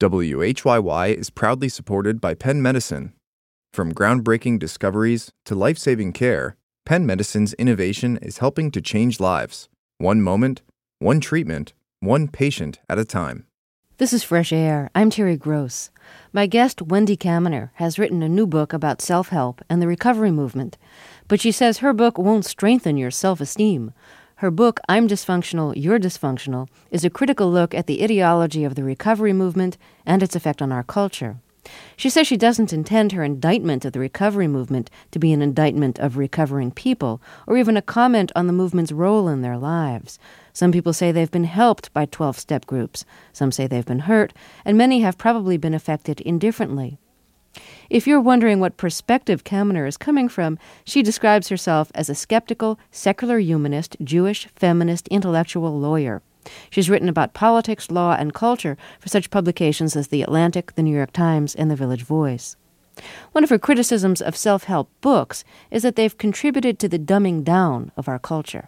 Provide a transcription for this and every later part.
WHYY is proudly supported by Penn Medicine. From groundbreaking discoveries to life-saving care, Penn Medicine's innovation is helping to change lives. One moment, one treatment, one patient at a time. This is Fresh Air. I'm Terry Gross. My guest, Wendy Kaminer, has written a new book about self-help and the recovery movement. But she says her book won't strengthen your self-esteem. Her book, I'm Dysfunctional, You're Dysfunctional, is a critical look at the ideology of the recovery movement and its effect on our culture. She says she doesn't intend her indictment of the recovery movement to be an indictment of recovering people, or even a comment on the movement's role in their lives. Some people say they've been helped by 12-step groups. Some say they've been hurt, and many have probably been affected indifferently. If you're wondering what perspective Kaminer is coming from, she describes herself as a skeptical, secular humanist, Jewish, feminist, intellectual lawyer. She's written about politics, law, and culture for such publications as The Atlantic, The New York Times, and The Village Voice. One of her criticisms of self-help books is that they've contributed to the dumbing down of our culture.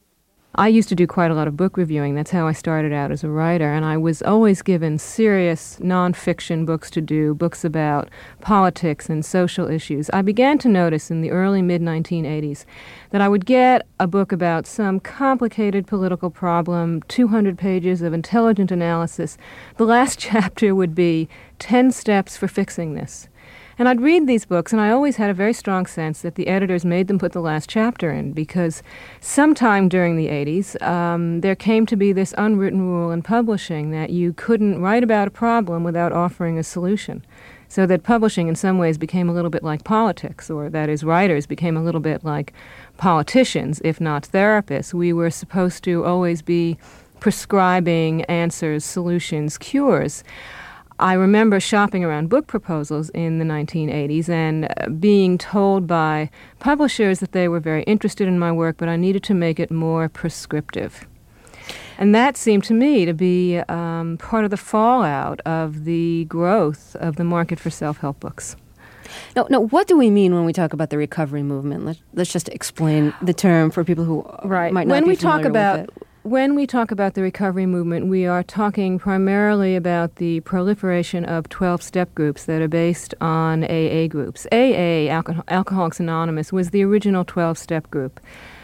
I used to do quite a lot of book reviewing. That's how I started out as a writer, and I was always given serious nonfiction books to do, books about politics and social issues. I began to notice in the early mid-1980s that I would get a book about some complicated political problem, 200 pages of intelligent analysis. The last chapter would be 10 steps for fixing this. And I'd read these books, and I always had a very strong sense that the editors made them put the last chapter in, because sometime during the 80s, there came to be this unwritten rule in publishing that you couldn't write about a problem without offering a solution. So that publishing in some ways became a little bit like politics, or that is, writers became a little bit like politicians, if not therapists. We were supposed to always be prescribing answers, solutions, cures. I remember shopping around book proposals in the 1980s and being told by publishers that they were very interested in my work, but I needed to make it more prescriptive. And that seemed to me to be part of the fallout of the growth of the market for self-help books. Now, what do we mean when we talk about the recovery movement? Let's just explain the term for people who might not be familiar with it. When we talk about the recovery movement, we are talking primarily about the proliferation of 12-step groups that are based on AA groups. AA, Alcoholics Anonymous, was the original 12-step group.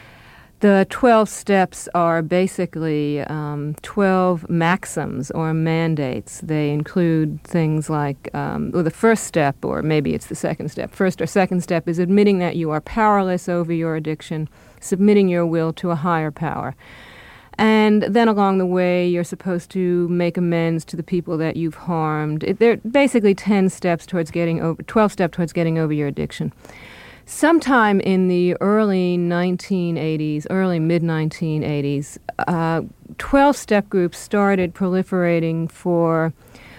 The 12 steps are basically 12 maxims or mandates. They include things like the first step, or maybe it's the second step. First or second step is admitting that you are powerless over your addiction, submitting your will to a higher power. And then along the way, you're supposed to make amends to the people that you've harmed. They're basically 12 steps towards getting over your addiction. Sometime in the early 1980s, early mid-1980s, 12-step groups started proliferating for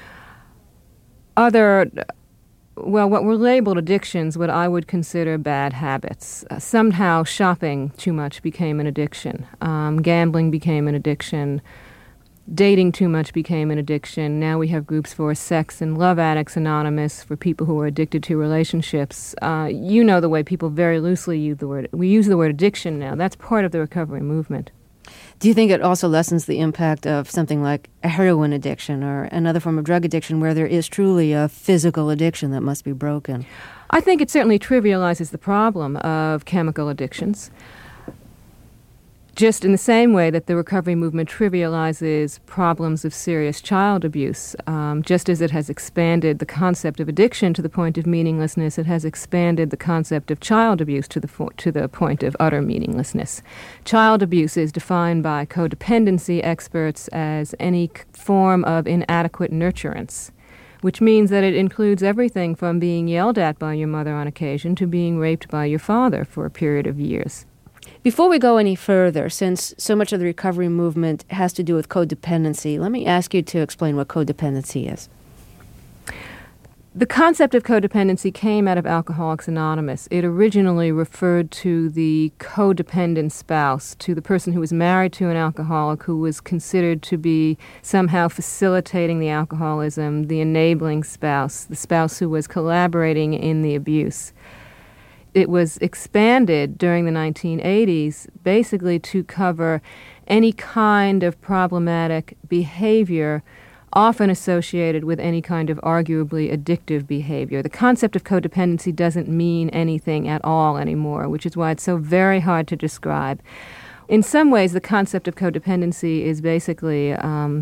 other, what were labeled addictions, what I would consider bad habits. Somehow shopping too much became an addiction. Gambling became an addiction. Dating too much became an addiction. Now we have groups for Sex and Love Addicts Anonymous, for people who are addicted to relationships. You know the way people very loosely use the word. We use the word addiction now. That's part of the recovery movement. Do you think it also lessens the impact of something like a heroin addiction or another form of drug addiction where there is truly a physical addiction that must be broken? I think it certainly trivializes the problem of chemical addictions, just in the same way that the recovery movement trivializes problems of serious child abuse. Just as it has expanded the concept of addiction to the point of meaninglessness, it has expanded the concept of child abuse to the point of utter meaninglessness. Child abuse is defined by codependency experts as any form of inadequate nurturance, which means that it includes everything from being yelled at by your mother on occasion to being raped by your father for a period of years. Before we go any further, since so much of the recovery movement has to do with codependency, let me ask you to explain what codependency is. The concept of codependency came out of Alcoholics Anonymous. It originally referred to the codependent spouse, to the person who was married to an alcoholic who was considered to be somehow facilitating the alcoholism, the enabling spouse, the spouse who was collaborating in the abuse. It was expanded during the 1980s basically to cover any kind of problematic behavior often associated with any kind of arguably addictive behavior. The concept of codependency doesn't mean anything at all anymore, which is why it's so very hard to describe. In some ways, the concept of codependency is basically a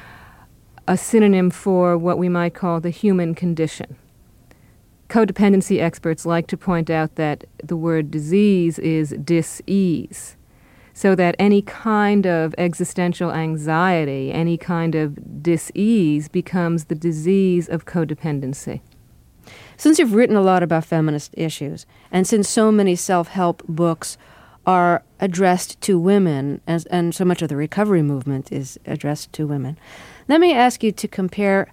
synonym for what we might call the human condition. Codependency experts like to point out that the word disease is dis-ease, so that any kind of existential anxiety, any kind of dis-ease becomes the disease of codependency. Since you've written a lot about feminist issues, and since so many self-help books are addressed to women, and so much of the recovery movement is addressed to women, let me ask you to compare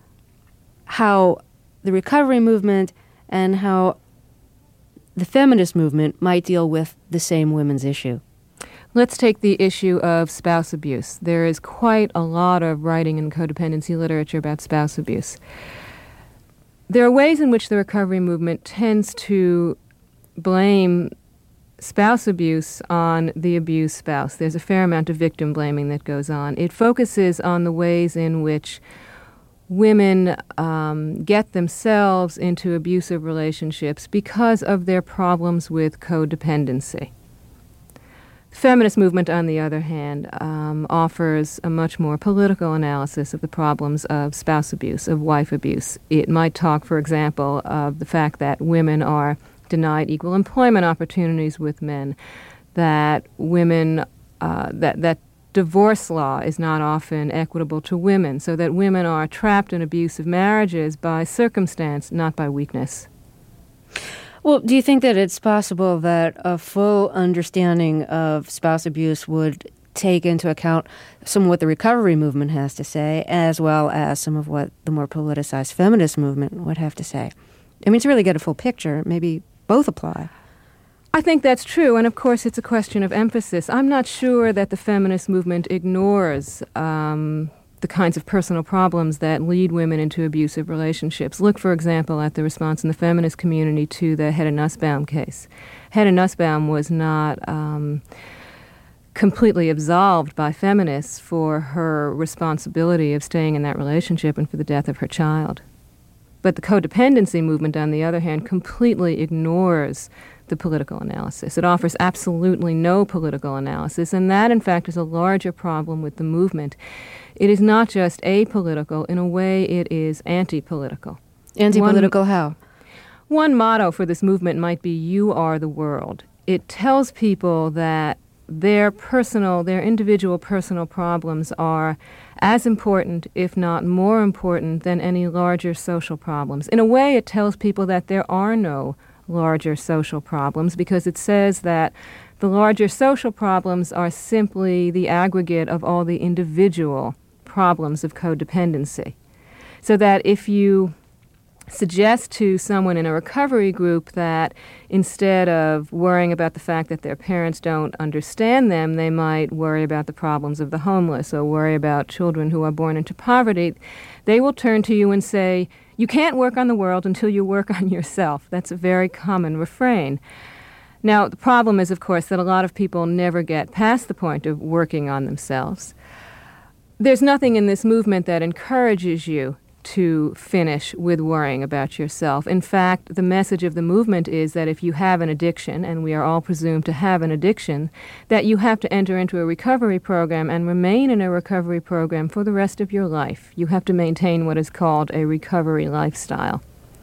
how the recovery movement and how the feminist movement might deal with the same women's issue. Let's take the issue of spouse abuse. There is quite a lot of writing in codependency literature about spouse abuse. There are ways in which the recovery movement tends to blame spouse abuse on the abused spouse. There's a fair amount of victim blaming that goes on. It focuses on the ways in which women get themselves into abusive relationships because of their problems with codependency. The feminist movement, on the other hand, offers a much more political analysis of the problems of spouse abuse, of wife abuse. It might talk, for example, of the fact that women are denied equal employment opportunities with men, that women, that divorce law is not often equitable to women, so that women are trapped in abusive marriages by circumstance, not by weakness. Well, do you think that it's possible that a full understanding of spouse abuse would take into account some of what the recovery movement has to say, as well as some of what the more politicized feminist movement would have to say? I mean, to really get a full picture, maybe both apply. I think that's true, and of course it's a question of emphasis. I'm not sure that the feminist movement ignores the kinds of personal problems that lead women into abusive relationships. Look, for example, at the response in the feminist community to the Hedda Nussbaum case. Hedda Nussbaum was not completely absolved by feminists for her responsibility of staying in that relationship and for the death of her child. But the codependency movement, on the other hand, completely ignores the political analysis. It offers absolutely no political analysis, and that, in fact, is a larger problem with the movement. It is not just apolitical. In a way, it is anti-political. Anti-political how? One motto for this movement might be, "You are the world." It tells people that their individual personal problems are as important, if not more important, than any larger social problems. In a way, it tells people that there are no larger social problems, because it says that the larger social problems are simply the aggregate of all the individual problems of codependency. So that if you suggest to someone in a recovery group that instead of worrying about the fact that their parents don't understand them, they might worry about the problems of the homeless or worry about children who are born into poverty, they will turn to you and say, "You can't work on the world until you work on yourself." That's a very common refrain. Now, the problem is, of course, that a lot of people never get past the point of working on themselves. There's nothing in this movement that encourages you to finish with worrying about yourself. In fact, the message of the movement is that if you have an addiction, and we are all presumed to have an addiction, that you have to enter into a recovery program and remain in a recovery program for the rest of your life. You have to maintain what is called a recovery lifestyle.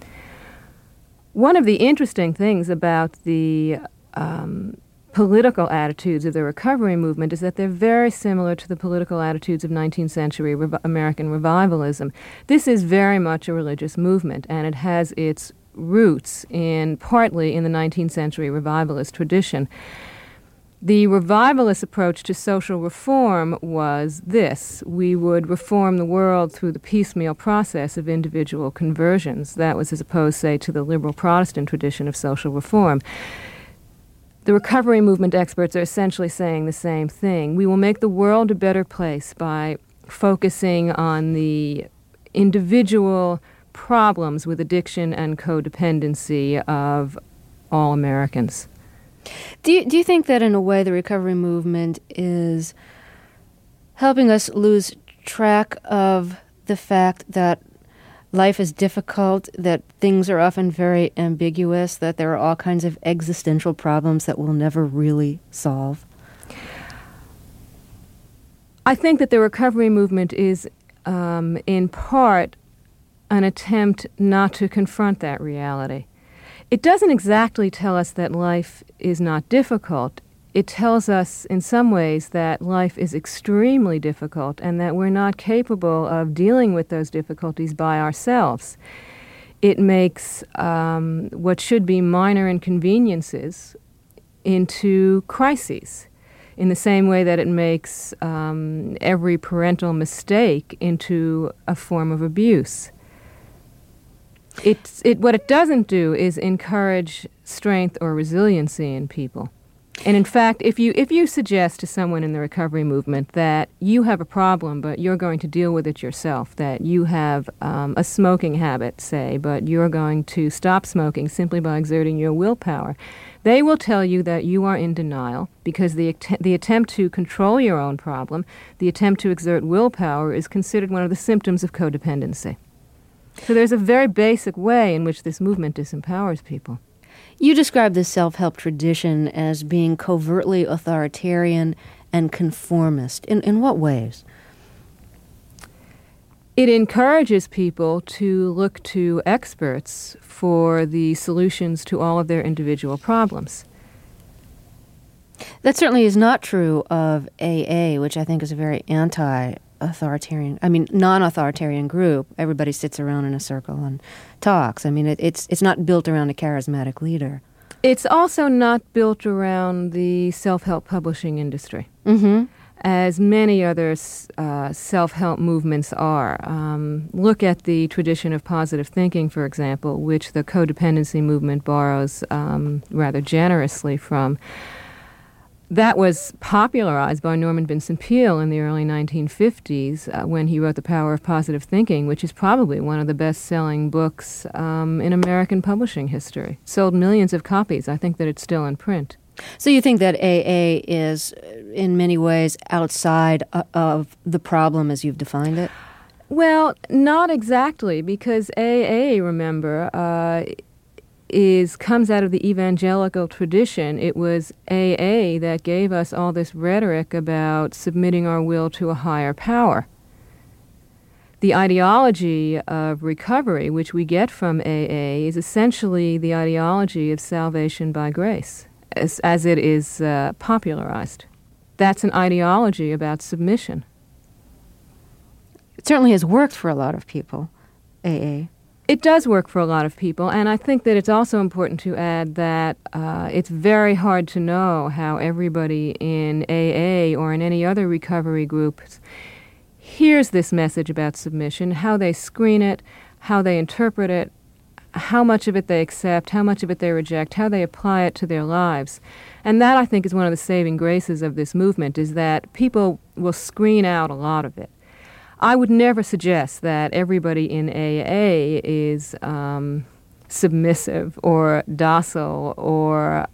One of the interesting things about the political attitudes of the recovery movement is that they're very similar to the political attitudes of 19th century American revivalism. This is very much a religious movement, and it has its roots partly in the 19th century revivalist tradition. The revivalist approach to social reform was this: we would reform the world through the piecemeal process of individual conversions. That was as opposed, say, to the liberal Protestant tradition of social reform. The recovery movement experts are essentially saying the same thing. We will make the world a better place by focusing on the individual problems with addiction and codependency of all Americans. Do you think that in a way the recovery movement is helping us lose track of the fact that life is difficult, that things are often very ambiguous, that there are all kinds of existential problems that we'll never really solve? I think that the recovery movement is, in part, an attempt not to confront that reality. It doesn't exactly tell us that life is not difficult. It tells us in some ways that life is extremely difficult and that we're not capable of dealing with those difficulties by ourselves. It makes what should be minor inconveniences into crises, in the same way that it makes every parental mistake into a form of abuse. What it doesn't do is encourage strength or resiliency in people. And in fact, if you suggest to someone in the recovery movement that you have a problem, but you're going to deal with it yourself, that you have a smoking habit, say, but you're going to stop smoking simply by exerting your willpower, they will tell you that you are in denial because the attempt to control your own problem, the attempt to exert willpower, is considered one of the symptoms of codependency. So there's a very basic way in which this movement disempowers people. You describe the self-help tradition as being covertly authoritarian and conformist. In what ways? It encourages people to look to experts for the solutions to all of their individual problems. That certainly is not true of AA, which I think is a very non-authoritarian group. Everybody sits around in a circle and talks. I mean, it's not built around a charismatic leader. It's also not built around the self-help publishing industry, as many other self-help movements are. Look at the tradition of positive thinking, for example, which the codependency movement borrows rather generously from. That was popularized by Norman Vincent Peale in the early 1950s when he wrote The Power of Positive Thinking, which is probably one of the best-selling books in American publishing history. Sold millions of copies. I think that it's still in print. So you think that AA is, in many ways, outside of the problem as you've defined it? Well, not exactly, because AA, remember, comes out of the evangelical tradition. It was AA that gave us all this rhetoric about submitting our will to a higher power. The ideology of recovery, which we get from AA, is essentially the ideology of salvation by grace, as it is popularized. That's an ideology about submission. It certainly has worked for a lot of people, AA. It does work for a lot of people, and I think that it's also important to add that it's very hard to know how everybody in AA or in any other recovery group hears this message about submission, how they screen it, how they interpret it, how much of it they accept, how much of it they reject, how they apply it to their lives. And that, I think, is one of the saving graces of this movement, is that people will screen out a lot of it. I would never suggest that everybody in AA is submissive or docile or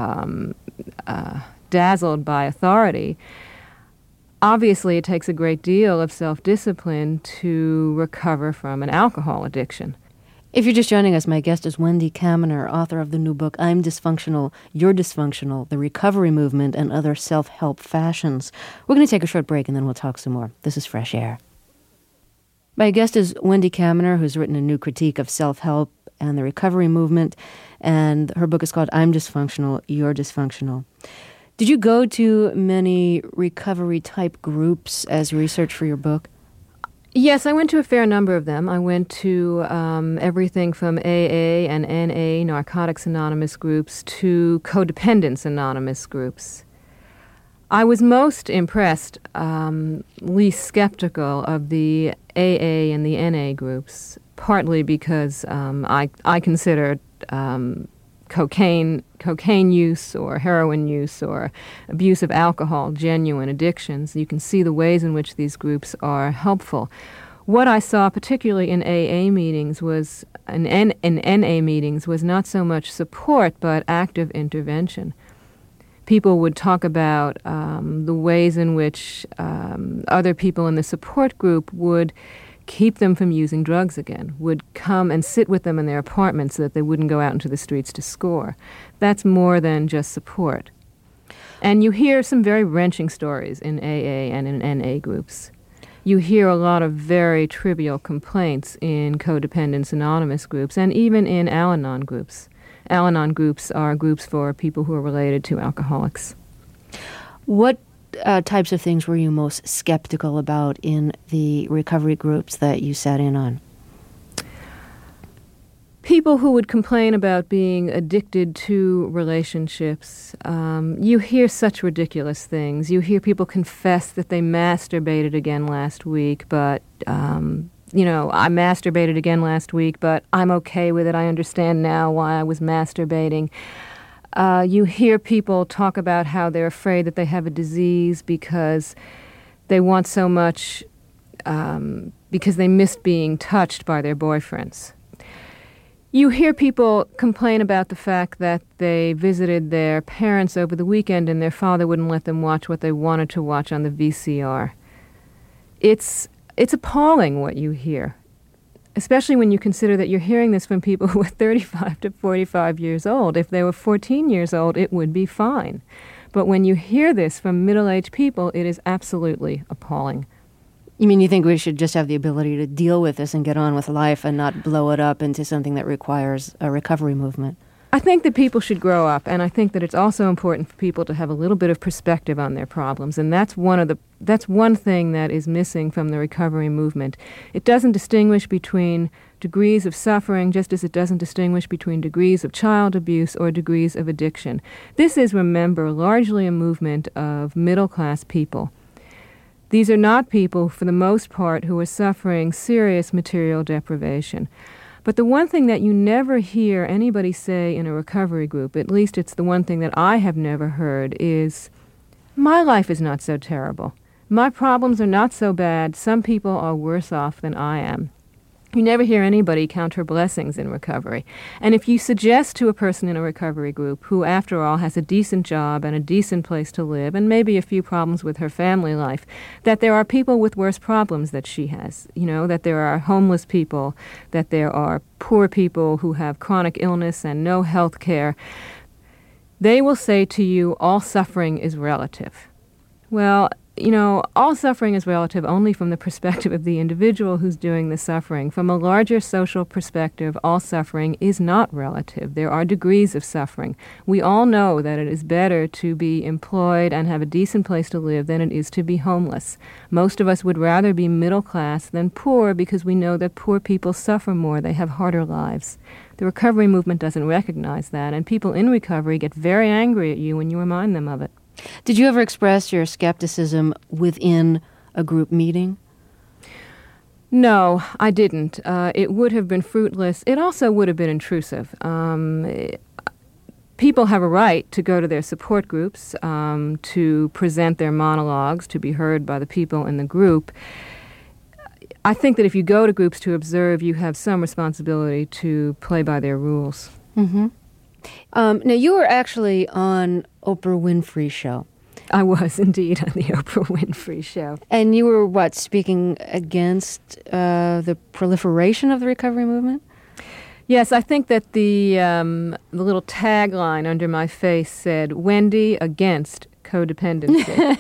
dazzled by authority. Obviously, it takes a great deal of self-discipline to recover from an alcohol addiction. If you're just joining us, my guest is Wendy Kaminer, author of the new book, I'm Dysfunctional, You're Dysfunctional, The Recovery Movement and Other Self-Help Fashions. We're going to take a short break and then we'll talk some more. This is Fresh Air. My guest is Wendy Kaminer, who's written a new critique of self-help and the recovery movement, and her book is called I'm Dysfunctional, You're Dysfunctional. Did you go to many recovery-type groups as research for your book? Yes, I went to a fair number of them. I went to everything from AA and NA, Narcotics Anonymous groups, to Codependence Anonymous groups. I was most impressed, least skeptical of the AA and the NA groups, partly because I considered cocaine use or heroin use or abuse of alcohol genuine addictions. You can see the ways in which these groups are helpful. What I saw, particularly in AA meetings, in NA meetings, was not so much support but active intervention. People would talk about the ways in which other people in the support group would keep them from using drugs again, would come and sit with them in their apartments so that they wouldn't go out into the streets to score. That's more than just support. And you hear some very wrenching stories in AA and in NA groups. You hear a lot of very trivial complaints in Codependence Anonymous groups and even in Al-Anon groups. Al-Anon groups are groups for people who are related to alcoholics. What types of things were you most skeptical about in the recovery groups that you sat in on? People who would complain about being addicted to relationships. You hear such ridiculous things. You hear people confess that they masturbated again last week, but, I masturbated again last week, but I'm okay with it. I understand now why I was masturbating. You hear people talk about how they're afraid that they have a disease because they want so much, because they missed being touched by their boyfriends. You hear people complain about the fact that they visited their parents over the weekend and their father wouldn't let them watch what they wanted to watch on the VCR. It's appalling what you hear, especially when you consider that you're hearing this from people who are 35 to 45 years old. If they were 14 years old, it would be fine. But when you hear this from middle-aged people, it is absolutely appalling. You mean you think we should just have the ability to deal with this and get on with life and not blow it up into something that requires a recovery movement? I think that people should grow up, and I think that it's also important for people to have a little bit of perspective on their problems, and that's one thing that is missing from the recovery movement. It doesn't distinguish between degrees of suffering, just as it doesn't distinguish between degrees of child abuse or degrees of addiction. This is, remember, largely a movement of middle-class people. These are not people, for the most part, who are suffering serious material deprivation. But the one thing that you never hear anybody say in a recovery group, at least it's the one thing that I have never heard, is, my life is not so terrible. My problems are not so bad. Some people are worse off than I am. You never hear anybody count her blessings in recovery. And if you suggest to a person in a recovery group who, after all, has a decent job and a decent place to live and maybe a few problems with her family life, that there are people with worse problems that she has, that there are homeless people, that there are poor people who have chronic illness and no health care, they will say to you, all suffering is relative. Well, all suffering is relative only from the perspective of the individual who's doing the suffering. From a larger social perspective, all suffering is not relative. There are degrees of suffering. We all know that it is better to be employed and have a decent place to live than it is to be homeless. Most of us would rather be middle class than poor because we know that poor people suffer more. They have harder lives. The recovery movement doesn't recognize that, and people in recovery get very angry at you when you remind them of it. Did you ever express your skepticism within a group meeting? No, I didn't. It would have been fruitless. It also would have been intrusive. People have a right to go to their support groups, to present their monologues, to be heard by the people in the group. I think that if you go to groups to observe, you have some responsibility to play by their rules. Mm-hmm. Now, you were actually on Oprah Winfrey's show. I was indeed on the Oprah Winfrey show. And you were, speaking against the proliferation of the recovery movement? Yes, I think that the little tagline under my face said, Wendy against codependency.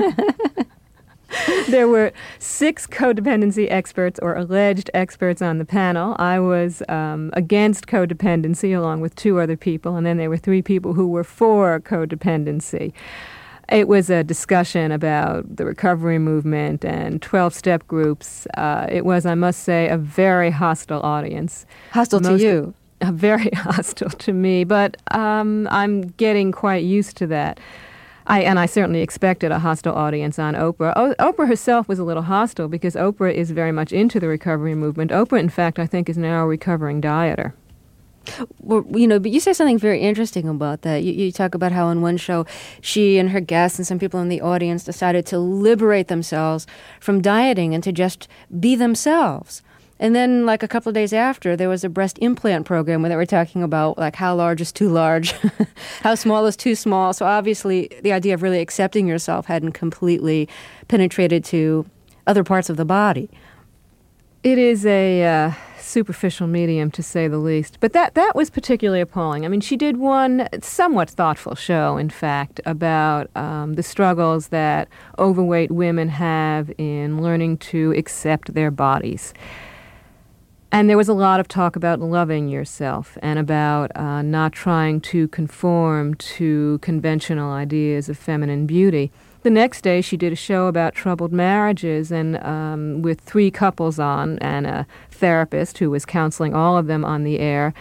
There were 6 codependency experts or alleged experts on the panel. I was against codependency along with 2 other people, and then there were 3 people who were for codependency. It was a discussion about the recovery movement and 12-step groups. It was, I must say, a very hostile audience. Hostile to you? Very hostile to me, but I'm getting quite used to that. I certainly expected a hostile audience on Oprah. Oprah herself was a little hostile because Oprah is very much into the recovery movement. Oprah, in fact, I think is now a recovering dieter. Well, but you say something very interesting about that. You talk about how on one show she and her guests and some people in the audience decided to liberate themselves from dieting and to just be themselves. And then, a couple of days after, there was a breast implant program where they were talking about, how large is too large, how small is too small. So obviously, the idea of really accepting yourself hadn't completely penetrated to other parts of the body. It is a superficial medium, to say the least. But that was particularly appalling. I mean, she did one somewhat thoughtful show, in fact, about the struggles that overweight women have in learning to accept their bodies. And there was a lot of talk about loving yourself and about not trying to conform to conventional ideas of feminine beauty. The next day, she did a show about troubled marriages and with 3 couples on and a therapist who was counseling all of them on the air.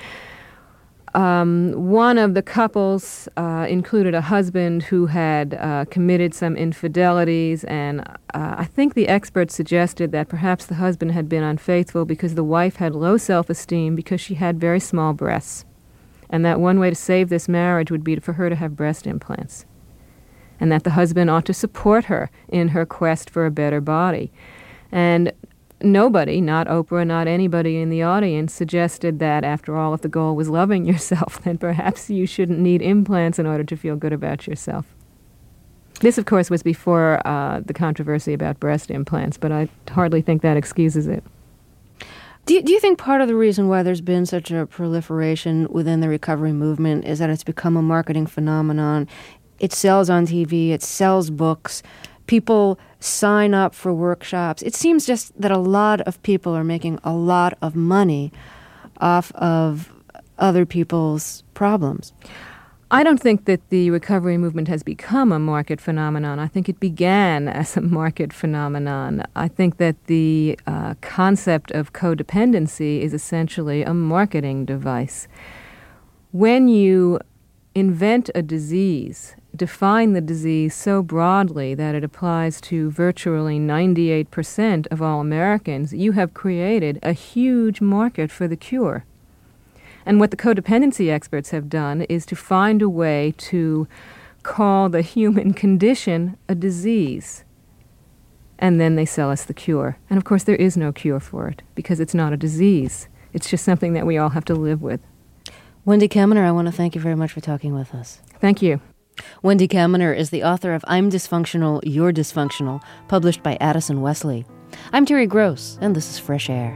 One of the couples included a husband who had committed some infidelities, and I think the experts suggested that perhaps the husband had been unfaithful because the wife had low self-esteem because she had very small breasts, and that one way to save this marriage would be for her to have breast implants, and that the husband ought to support her in her quest for a better body. And nobody, not Oprah, not anybody in the audience, suggested that, after all, if the goal was loving yourself, then perhaps you shouldn't need implants in order to feel good about yourself. This, of course, was before the controversy about breast implants, but I hardly think that excuses it. Do you think part of the reason why there's been such a proliferation within the recovery movement is that it's become a marketing phenomenon? It sells on TV, it sells books, people sign up for workshops. It seems just that a lot of people are making a lot of money off of other people's problems. I don't think that the recovery movement has become a market phenomenon. I think it began as a market phenomenon. I think that the concept of codependency is essentially a marketing device. When you invent a disease, define the disease so broadly that it applies to virtually 98% of all Americans, you have created a huge market for the cure. And what the codependency experts have done is to find a way to call the human condition a disease. And then they sell us the cure. And of course there is no cure for it because it's not a disease. It's just something that we all have to live with. Wendy Kaminer, I want to thank you very much for talking with us. Thank you. Wendy Kaminer is the author of I'm Dysfunctional, You're Dysfunctional, published by Addison Wesley. I'm Terry Gross, and this is Fresh Air.